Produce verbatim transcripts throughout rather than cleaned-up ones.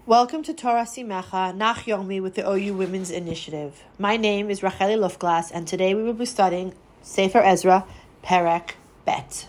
Welcome to Torah Simecha, Nach Yomi with the O U Women's Initiative. My name is Racheli Lufglas, and today we will be studying Sefer Ezra, Perek Bet.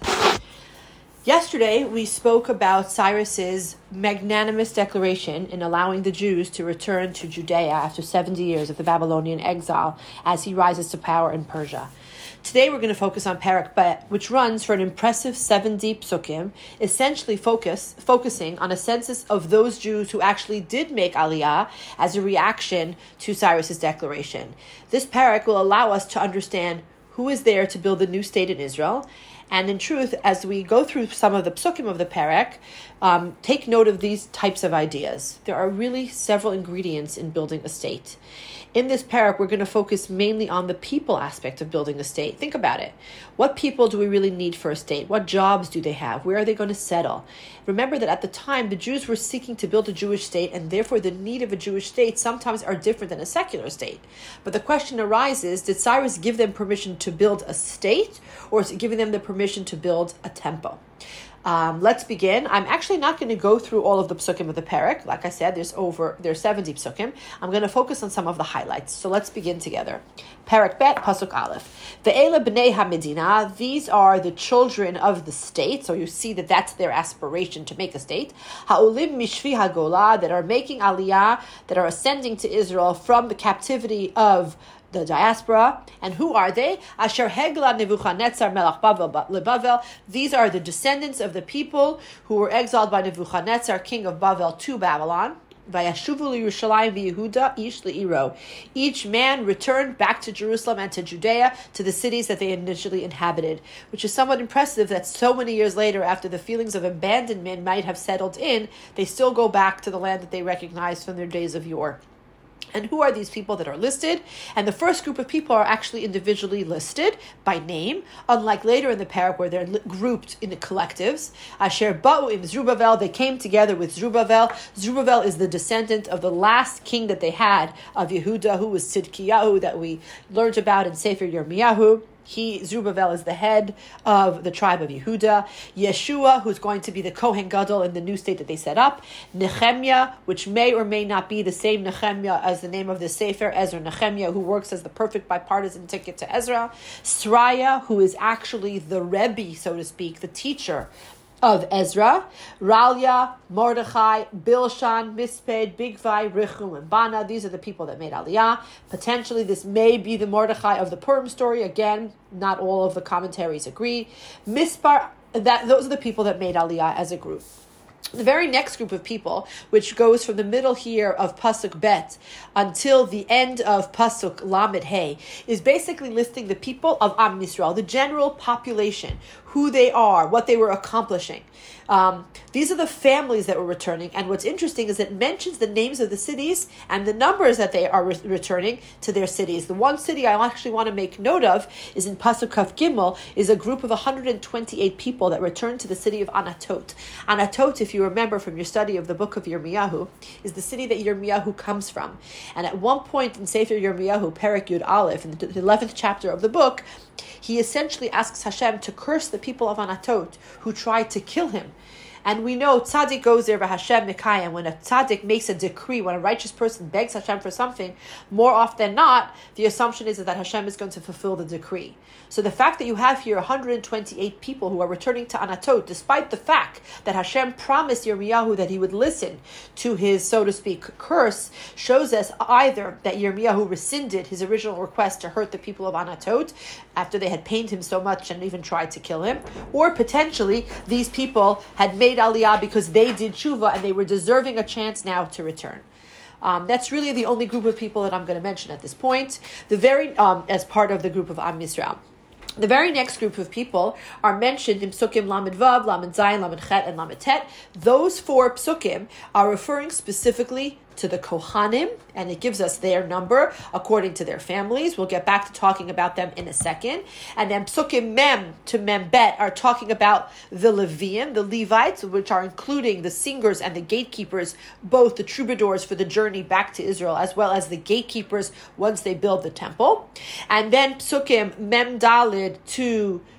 Yesterday, we spoke about Cyrus's magnanimous declaration in allowing the Jews to return to Judea after seventy years of the Babylonian exile as he rises to power in Persia. Today we're going to focus on Perek Bet, which runs for an impressive seventy psukim, essentially focus, focusing on a census of those Jews who actually did make Aliyah as a reaction to Cyrus's declaration. This Perek will allow us to understand who is there to build a new state in Israel. And in truth, as we go through some of the psukim of the Perek, um, take note of these types of ideas. There are really several ingredients in building a state. In this Perek, we're going to focus mainly on the people aspect of building a state. Think about it. What people do we really need for a state? What jobs do they have? Where are they going to settle? Remember that at the time, the Jews were seeking to build a Jewish state, and therefore the need of a Jewish state sometimes are different than a secular state. But the question arises, did Cyrus give them permission to build a state, or is he giving them the permission to build a temple? Um, let's begin. I'm actually not going to go through all of the psukim of the Perek. Like I said, there's over there's seventy psukim. I'm going to focus on some of the highlights. So let's begin together. Perek Bet, pasuk aleph. Ve'ela b'nei hamedina. These are the children of the state. So you see that that's their aspiration to make a state. Ha'olim mishvi hagola, that are making aliyah, that are ascending to Israel from the captivity of the diaspora. And who are they? Asher Hegla Nebuchadnezzar Melech Bavel leBavel. These are the descendants of the people who were exiled by Nebuchadnezzar, king of Bavel, to Babylon. Vayashuvu Yerushalayim v'Yehuda ish le'iro. Each man returned back to Jerusalem and to Judea, to the cities that they initially inhabited, which is somewhat impressive that so many years later, after the feelings of abandonment might have settled in, they still go back to the land that they recognized from their days of yore. And who are these people that are listed? And the first group of people are actually individually listed by name, unlike later in the Perek where they're li- grouped into collectives. Asher ba'u im Zerubbabel, they came together with Zerubbabel. Zerubbabel is the descendant of the last king that they had of Yehuda, who was Tzidkiyahu, that we learned about in Sefer Yirmiyahu. He, Zerubbabel, is the head of the tribe of Yehuda. Yeshua, who's going to be the Kohen Gadol in the new state that they set up. Nehemiah, which may or may not be the same Nehemiah as the name of the Sefer, Ezra Nehemiah, who works as the perfect bipartisan ticket to Ezra. Sraya, who is actually the Rebbe, so to speak, the teacher of Ezra. Ralia, Mordechai, Bilshan, Misped, Bigvai, Richum, and Bana. These are the people that made Aliyah. Potentially this may be the Mordechai of the Purim story. Again, not all of the commentaries agree. Mispar, that those are the people that made Aliyah as a group. The very next group of people, which goes from the middle here of Pasuk Bet until the end of Pasuk Lamed Hey, is basically listing the people of Am Yisrael, the general population, who they are, what they were accomplishing. Um, these are the families that were returning, and what's interesting is it mentions the names of the cities and the numbers that they are re- returning to their cities. The one city I actually want to make note of is in Pasuk Kaf Gimel, is a group of one hundred twenty-eight people that returned to the city of Anatot. Anatot, if you remember from your study of the book of Yirmiyahu, is the city that Yirmiyahu comes from. And at one point in Sefer Yirmiyahu, Perek Yud Aleph, in the eleventh chapter of the book, he essentially asks Hashem to curse the people of Anatot who tried to kill him. And we know tzaddik goes there, Hashem Mikayim. When a tzaddik makes a decree, when a righteous person begs Hashem for something, more often than not, the assumption is that Hashem is going to fulfill the decree. So the fact that you have here one hundred twenty-eight people who are returning to Anatot, despite the fact that Hashem promised Yirmiyahu that he would listen to his, so to speak, curse, shows us either that Yirmiyahu rescinded his original request to hurt the people of Anatot after they had pained him so much and even tried to kill him, or potentially these people had made Aliyah because they did tshuva and they were deserving a chance now to return. Um, that's really the only group of people that I'm going to mention at this point. The very um, as part of the group of Am Yisrael. The very next group of people are mentioned in Psukim Lamed Vav, Lamed Zayin, Lamed Chet, and Lamed Tet. Those four Psukim are referring specifically to the Kohanim, and it gives us their number according to their families. We'll get back to talking about them in a second. And then Psukim Mem to Mem Bet are talking about the Leviim, the Levites, which are including the singers and the gatekeepers, both the troubadours for the journey back to Israel, as well as the gatekeepers once they build the temple. And then Psukim Mem Dalid to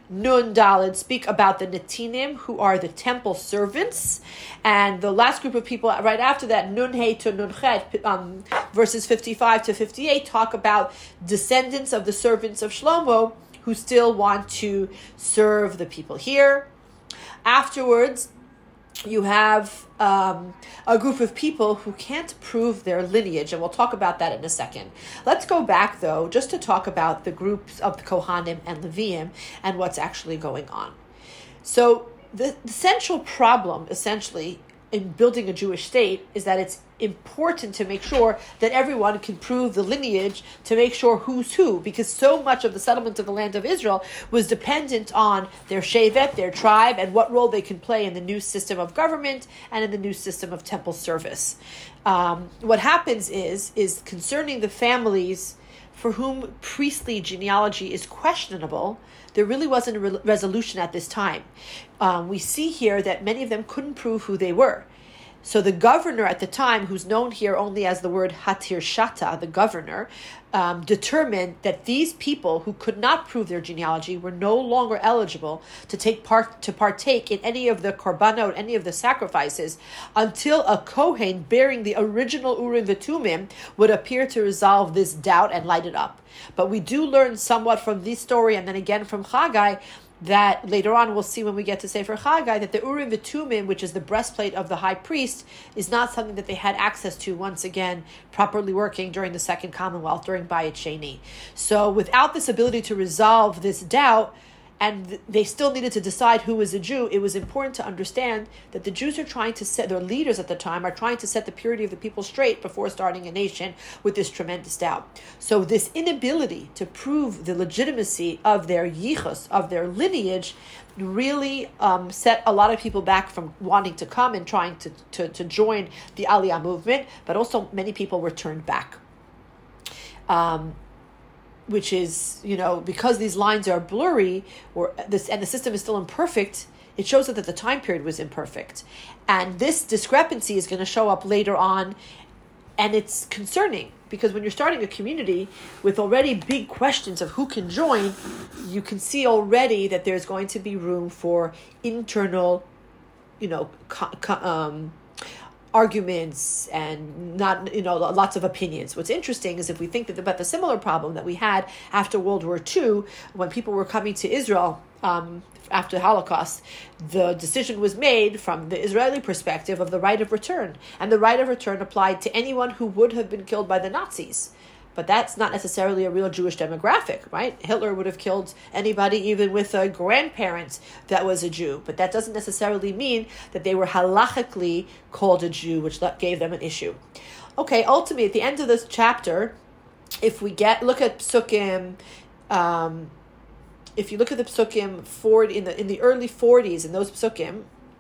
Nun Daled speak about the Netinim, who are the temple servants. And the last group of people right after that, Nun Hey to Nun Chet, um, verses fifty-five to fifty-eight, talk about descendants of the servants of Shlomo who still want to serve the people here. Afterwards, you have um, a group of people who can't prove their lineage, and we'll talk about that in a second. Let's go back, though, just to talk about the groups of the Kohanim and Leviim and what's actually going on. So the, the central problem, essentially, in building a Jewish state is that it's important to make sure that everyone can prove the lineage, to make sure who's who, because so much of the settlement of the land of Israel was dependent on their shevet, their tribe, and what role they can play in the new system of government and in the new system of temple service. Um, what happens is, is concerning the families for whom priestly genealogy is questionable, there really wasn't a re- resolution at this time. Um, we see here that many of them couldn't prove who they were. So the governor at the time, who's known here only as the word Hatir Shata, the governor, um, determined that these people who could not prove their genealogy were no longer eligible to take part to partake in any of the korbanot, any of the sacrifices, until a Kohen bearing the original Urim V'Tumim would appear to resolve this doubt and light it up. But we do learn somewhat from this story, and then again from Chagai, that later on we'll see when we get to Sefer Chagai, that the Urim V'Tumim, which is the breastplate of the high priest, is not something that they had access to, once again, properly working during the Second Commonwealth, during Bayit Sheni. So without this ability to resolve this doubt, and they still needed to decide who was a Jew, it was important to understand that the Jews are trying to set, their leaders at the time are trying to set the purity of the people straight before starting a nation with this tremendous doubt. So this inability to prove the legitimacy of their yichus, of their lineage, really um, set a lot of people back from wanting to come and trying to, to, to join the Aliyah movement, but also many people were turned back. Um, which is, you know, because these lines are blurry, or this, and the system is still imperfect, it shows that the time period was imperfect. And this discrepancy is going to show up later on, and it's concerning, because when you're starting a community with already big questions of who can join, you can see already that there's going to be room for internal, you know, co- co- um, arguments and not, you know, lots of opinions. What's interesting is if we think that about the similar problem that we had after World War Two, when people were coming to Israel um, after the Holocaust, the decision was made from the Israeli perspective of the right of return. And the right of return applied to anyone who would have been killed by the Nazis. But that's not necessarily a real Jewish demographic, right? Hitler would have killed anybody, even with a grandparent that was a Jew. But that doesn't necessarily mean that they were halachically called a Jew, which gave them an issue. Okay, ultimately, at the end of this chapter, if we get look at Psukim, um, if you look at the Psukim forty in the in the early forties, in those Psukim,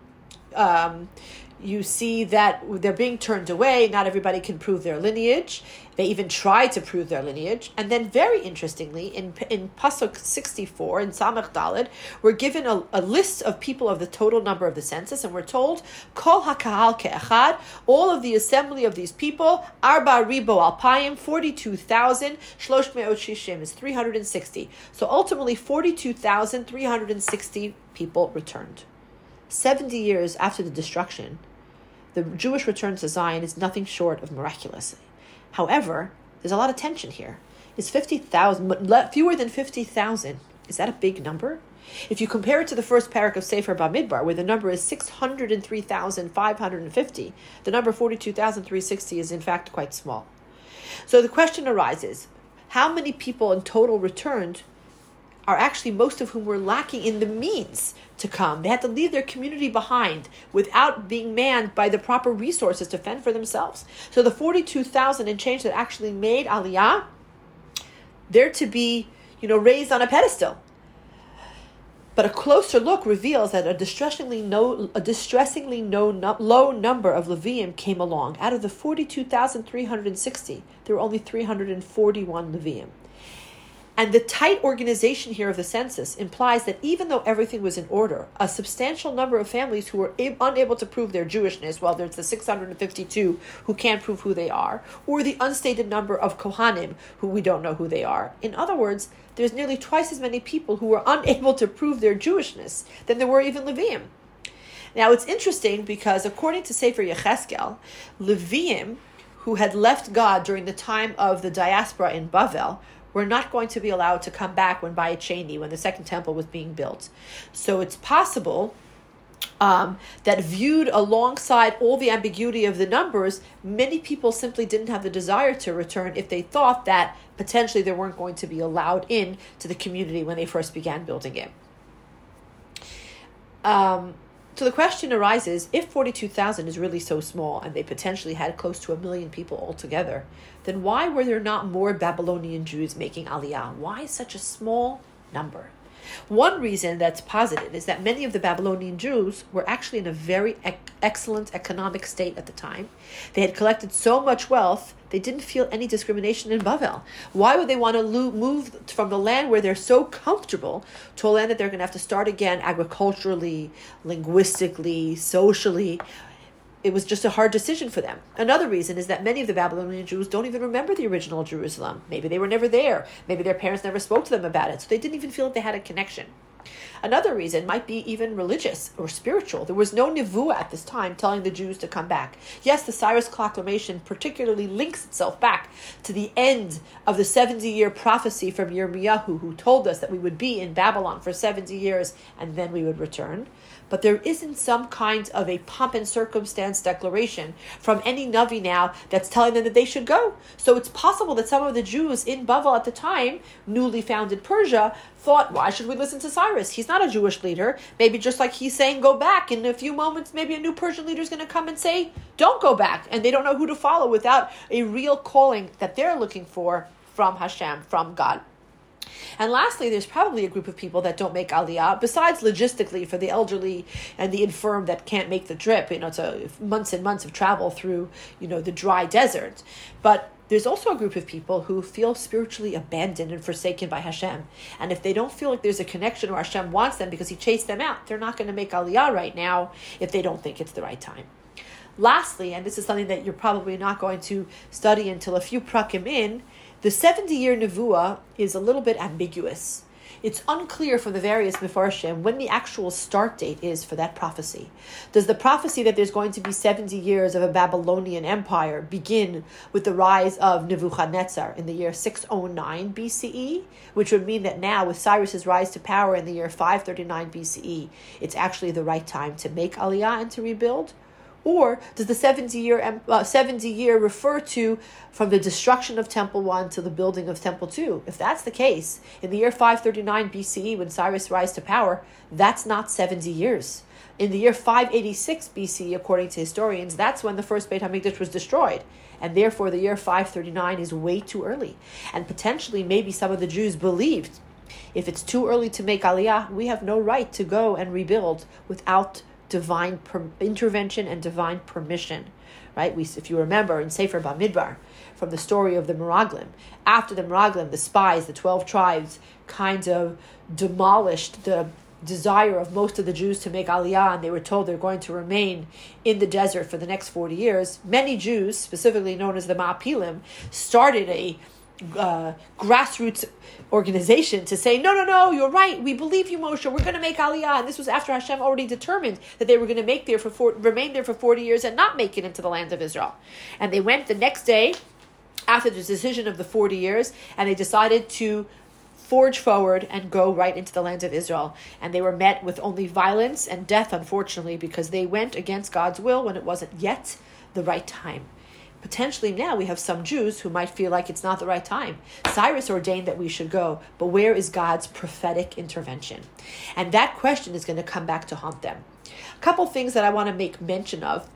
um, you see that they're being turned away. Not everybody can prove their lineage. They even try to prove their lineage. And then very interestingly, in in Pasuk sixty-four, in Samach Daled, we're given a, a list of people of the total number of the census, and we're told, Kol HaKahal Ke'echad, all of the assembly of these people, Arba Ribo Alpayim, forty-two thousand, Shlosh Me'ot Shishim is three hundred sixty. So ultimately, forty-two thousand three hundred sixty people returned. seventy years after the destruction, the Jewish return to Zion is nothing short of miraculous. However, there's a lot of tension here. Is fifty thousand, fewer than fifty thousand, is that a big number? If you compare it to the first parak of Sefer Bamidbar, where the number is six hundred three thousand five hundred fifty, the number forty-two thousand three hundred sixty is in fact quite small. So the question arises, how many people in total returned are actually most of whom were lacking in the means to come? They had to leave their community behind without being manned by the proper resources to fend for themselves. So the forty-two thousand and change that actually made Aliyah, they're to be, you know, raised on a pedestal. But a closer look reveals that a distressingly, no, a distressingly no, no, low number of Leviim came along. Out of the forty-two thousand three hundred sixty, there were only three hundred forty-one Leviim. And the tight organization here of the census implies that even though everything was in order, a substantial number of families who were ab- unable to prove their Jewishness, well, there's the six hundred fifty-two who can't prove who they are, or the unstated number of Kohanim who we don't know who they are. In other words, there's nearly twice as many people who were unable to prove their Jewishness than there were even Leviim. Now, it's interesting because according to Sefer Yecheskel, Leviim, who had left God during the time of the diaspora in Bavel, were not going to be allowed to come back when Bayit Sheni, when the second temple was being built. So it's possible um, that viewed alongside all the ambiguity of the numbers, many people simply didn't have the desire to return if they thought that potentially they weren't going to be allowed in to the community when they first began building it. Um, So the question arises, if forty-two thousand is really so small and they potentially had close to a million people altogether, then why were there not more Babylonian Jews making Aliyah? Why such a small number? One reason that's posited is that many of the Babylonian Jews were actually in a very ec- excellent economic state at the time. They had collected so much wealth, they didn't feel any discrimination in Bavel. Why would they want to lo- move from the land where they're so comfortable to a land that they're going to have to start again agriculturally, linguistically, socially? It was just a hard decision for them. Another reason is that many of the Babylonian Jews don't even remember the original Jerusalem. Maybe they were never there. Maybe their parents never spoke to them about it, so they didn't even feel like they had a connection. Another reason might be even religious or spiritual. There was no nevuah at this time telling the Jews to come back. Yes, the Cyrus proclamation particularly links itself back to the end of the seventy-year prophecy from Yirmiyahu, who told us that we would be in Babylon for seventy years and then we would return. But there isn't some kind of a pomp and circumstance declaration from any Navi now that's telling them that they should go. So it's possible that some of the Jews in Bavel at the time, newly founded Persia, thought, why should we listen to Cyrus? He's not a Jewish leader. Maybe just like he's saying, go back. In a few moments, maybe a new Persian leader is going to come and say, don't go back. And they don't know who to follow without a real calling that they're looking for from Hashem, from God. And lastly, there's probably a group of people that don't make Aliyah, besides logistically for the elderly and the infirm that can't make the trip. You know, it's a, months and months of travel through, you know, the dry desert. But there's also a group of people who feel spiritually abandoned and forsaken by Hashem. And if they don't feel like there's a connection or Hashem wants them because he chased them out, they're not going to make Aliyah right now if they don't think it's the right time. Lastly, and this is something that you're probably not going to study until a few prakim in, the seventy-year nevuah is a little bit ambiguous. It's unclear from the various Mefarshim when the actual start date is for that prophecy. Does the prophecy that there's going to be seventy years of a Babylonian empire begin with the rise of Nebuchadnezzar in the year six oh nine B C E, which would mean that now with Cyrus's rise to power in the year five thirty-nine B C E, it's actually the right time to make Aliyah and to rebuild? Or does the seventy-year uh, seventy year refer to from the destruction of Temple one to the building of Temple two? If that's the case, in the year five thirty-nine B C E, when Cyrus rise to power, that's not seventy years. In the year five eighty-six B C E, according to historians, that's when the first Beit HaMikdash was destroyed. And therefore, the year five thirty-nine is way too early. And potentially, maybe some of the Jews believed, if it's too early to make Aliyah, we have no right to go and rebuild without divine per- intervention and divine permission, right? We, if you remember in Sefer Bamidbar, from the story of the Meraglim, after the Meraglim, the spies, the twelve tribes, kind of demolished the desire of most of the Jews to make Aliyah, and they were told they're going to remain in the desert for the next forty years. Many Jews, specifically known as the Ma'apilim, started a Uh, grassroots organization to say, no, no, no, you're right. We believe you, Moshe. We're going to make Aliyah. And this was after Hashem already determined that they were going to make there for four, remain there for forty years and not make it into the land of Israel. And they went the next day after the decision of the forty years, and they decided to forge forward and go right into the land of Israel. And they were met with only violence and death, unfortunately, because they went against God's will when it wasn't yet the right time. Potentially now we have some Jews who might feel like it's not the right time. Cyrus ordained that we should go, but where is God's prophetic intervention? And that question is going to come back to haunt them. A couple things that I want to make mention of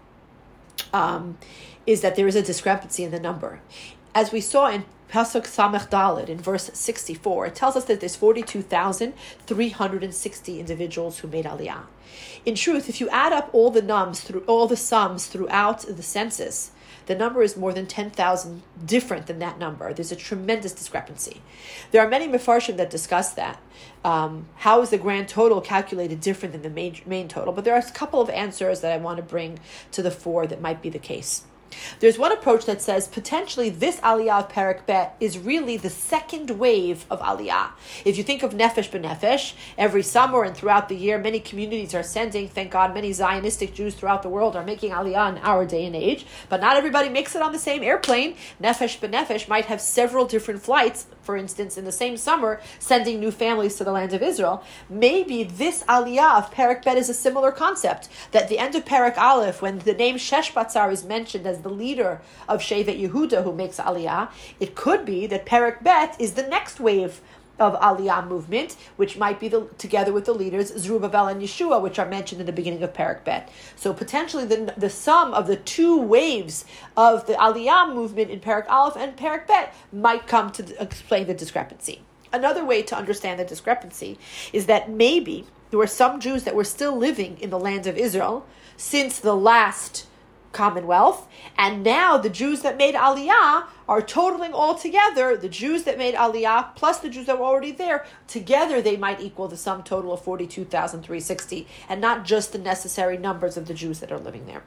um, is that there is a discrepancy in the number. As we saw in Pasuk Samech Daled in verse sixty-four, it tells us that there's forty-two thousand three hundred sixty individuals who made Aliyah. In truth, if you add up all the nums through all the sums throughout the census, the number is more than ten thousand different than that number. There's a tremendous discrepancy. There are many Mefarshim that discuss that. Um, how is the grand total calculated different than the main, main total? But there are a couple of answers that I want to bring to the fore that might be the case. There's one approach that says potentially this Aliyah of Perek Bet is really the second wave of Aliyah. If you think of Nefesh B'Nefesh, every summer and throughout the year, many communities are sending, thank God, many Zionistic Jews throughout the world are making Aliyah in our day and age, but not everybody makes it on the same airplane. Nefesh B'Nefesh might have several different flights, for instance, in the same summer, sending new families to the land of Israel. Maybe this Aliyah of Perek Bet is a similar concept, that the end of Perek Aleph, when the name Sheshbatzar is mentioned as the leader of Shevet Yehuda who makes Aliyah, it could be that Perek Bet is the next wave of Aliyah movement, which might be the, together with the leaders Zerubbabel and Yeshua, which are mentioned in the beginning of Perek Bet. So potentially the, the sum of the two waves of the Aliyah movement in Perek Aleph and Perek Bet might come to explain the discrepancy. Another way to understand the discrepancy is that maybe there were some Jews that were still living in the land of Israel since the last Commonwealth, and now the Jews that made Aliyah are totaling all together, the Jews that made Aliyah plus the Jews that were already there, together they might equal the sum total of forty-two thousand three hundred sixty, and not just the necessary numbers of the Jews that are living there.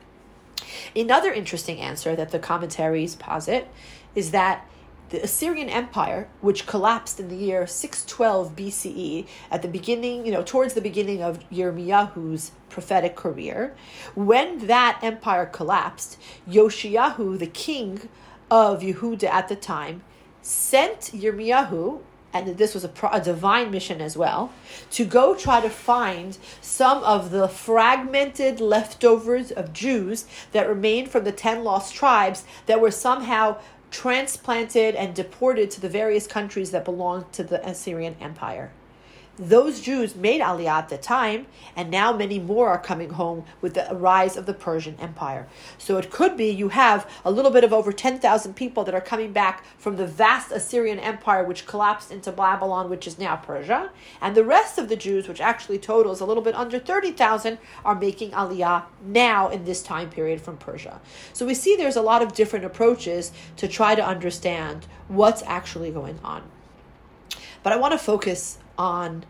Another interesting answer that the commentaries posit is that the Assyrian Empire, which collapsed in the year six twelve B C E, at the beginning, you know, towards the beginning of Yirmiyahu's prophetic career, when that empire collapsed, Yoshiyahu, the king of Yehuda at the time, sent Yirmiyahu, and this was a, a divine mission as well, to go try to find some of the fragmented leftovers of Jews that remained from the ten lost tribes that were somehow transplanted and deported to the various countries that belonged to the Assyrian Empire. Those Jews made Aliyah at the time, and now many more are coming home with the rise of the Persian Empire. So it could be you have a little bit of over ten thousand people that are coming back from the vast Assyrian Empire, which collapsed into Babylon, which is now Persia, and the rest of the Jews, which actually totals a little bit under thirty thousand, are making Aliyah now in this time period from Persia. So we see there's a lot of different approaches to try to understand what's actually going on. But I want to focus on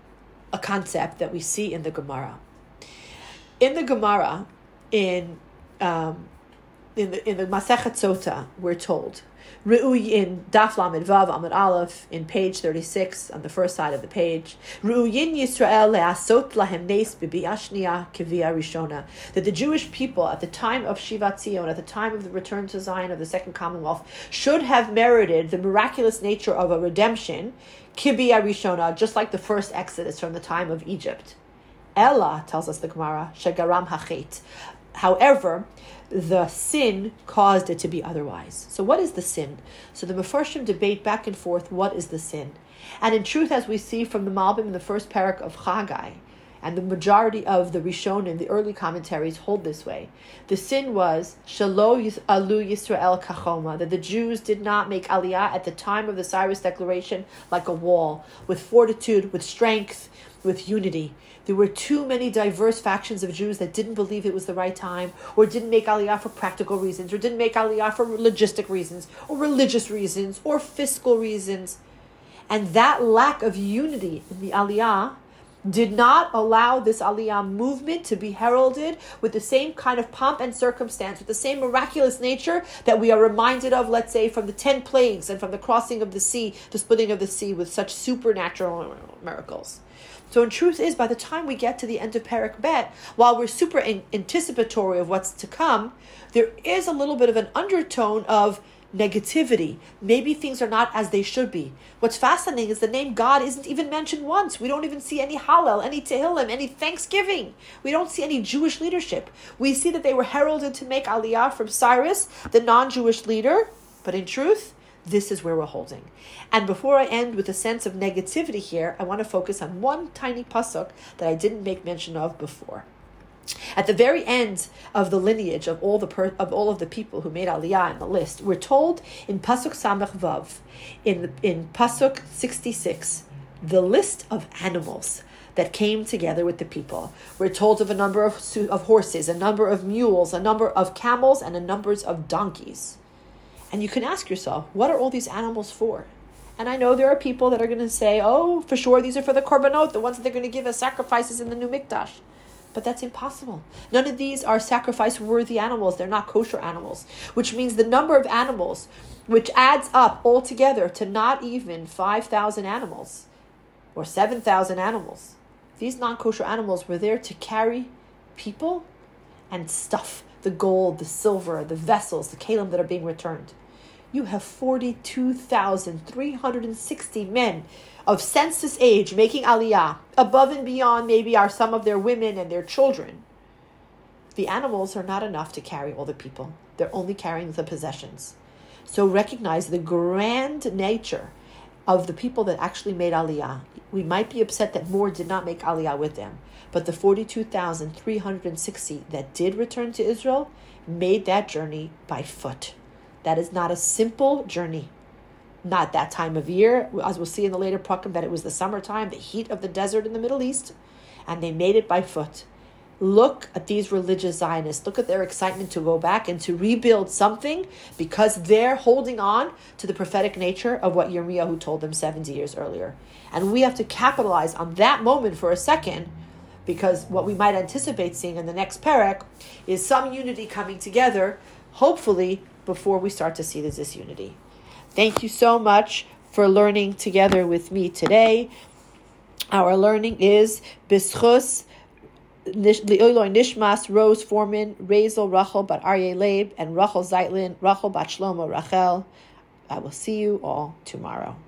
a concept that we see in the Gemara. In the Gemara, in um, in the in the Masechet Sota, we're told, Re'uy in Daf Lamed Vav Amud Aleph, in page thirty-six, on the first side of the page, Re'uyin Yisrael le'asot lahem nes b'bi'ah shniya k'vi'ah rishona, that the Jewish people at the time of Shivat Zion, at the time of the return to Zion of the Second Commonwealth, should have merited the miraculous nature of a redemption, Kibia Rishona, just like the first Exodus from the time of Egypt. Ella, tells us the Gemara, Shagaram Hachet. However, the sin caused it to be otherwise. So what is the sin? So the Mefarshim debate back and forth, what is the sin? And in truth, as we see from the Malbim in the first parak of Chagai, and the majority of the Rishonim, the early commentaries, hold this way. The sin was Shalo Alu Yisrael Kachoma, that the Jews did not make Aliyah at the time of the Cyrus Declaration like a wall, with fortitude, with strength, with unity. There were too many diverse factions of Jews that didn't believe it was the right time, or didn't make Aliyah for practical reasons, or didn't make Aliyah for logistic reasons, or religious reasons, or fiscal reasons. And that lack of unity in the Aliyah did not allow this Aliyah movement to be heralded with the same kind of pomp and circumstance, with the same miraculous nature that we are reminded of, let's say, from the ten plagues and from the crossing of the sea, the splitting of the sea, with such supernatural miracles. So in truth is, by the time we get to the end of Perek Bet, while we're super in- anticipatory of what's to come, there is a little bit of an undertone of negativity. Maybe things are not as they should be. What's fascinating is the name God isn't even mentioned once. We don't even see any Hallel, any Tehillim, any Thanksgiving. We don't see any Jewish leadership. We see that they were heralded to make Aliyah from Cyrus, the non-Jewish leader, but in truth, this is where we're holding. And before I end with a sense of negativity here, I want to focus on one tiny pasuk that I didn't make mention of before. At the very end of the lineage of all the per, of all of the people who made Aliyah in the list, we're told in Pasuk Samech Vav, in in Pasuk sixty-six, the list of animals that came together with the people. We're told of a number of, of horses, a number of mules, a number of camels, and a number of donkeys. And you can ask yourself, what are all these animals for? And I know there are people that are going to say, oh, for sure, these are for the korbanot, the ones that they're going to give as sacrifices in the new mikdash. But that's impossible. None of these are sacrifice-worthy animals. They're not kosher animals, which means the number of animals, which adds up altogether to not even five thousand animals or seven thousand animals. These non-kosher animals were there to carry people and stuff, the gold, the silver, the vessels, the kalim that are being returned. You have forty-two thousand three hundred sixty men of census age making aliyah, above and beyond maybe are some of their women and their children. The animals are not enough to carry all the people. They're only carrying the possessions. So recognize the grand nature of the people that actually made aliyah. We might be upset that more did not make aliyah with them, but the forty-two thousand three hundred sixty that did return to Israel made that journey by foot. That is not a simple journey. Not that time of year, as we'll see in the later prakim, that it was the summertime, the heat of the desert in the Middle East, and they made it by foot. Look at these religious Zionists. Look at their excitement to go back and to rebuild something because they're holding on to the prophetic nature of what Yirmiyahu told them seventy years earlier. And we have to capitalize on that moment for a second, because what we might anticipate seeing in the next parak is some unity coming together, hopefully, before we start to see the disunity. Thank you so much for learning together with me today. Our learning is B'schus Li'oloi Nishmas Rose Foreman, Razel Rachel Bat Aryeh Leib, and Rachel Zeitlin, Rachel Bat Shlomo Rachel. I will see you all tomorrow.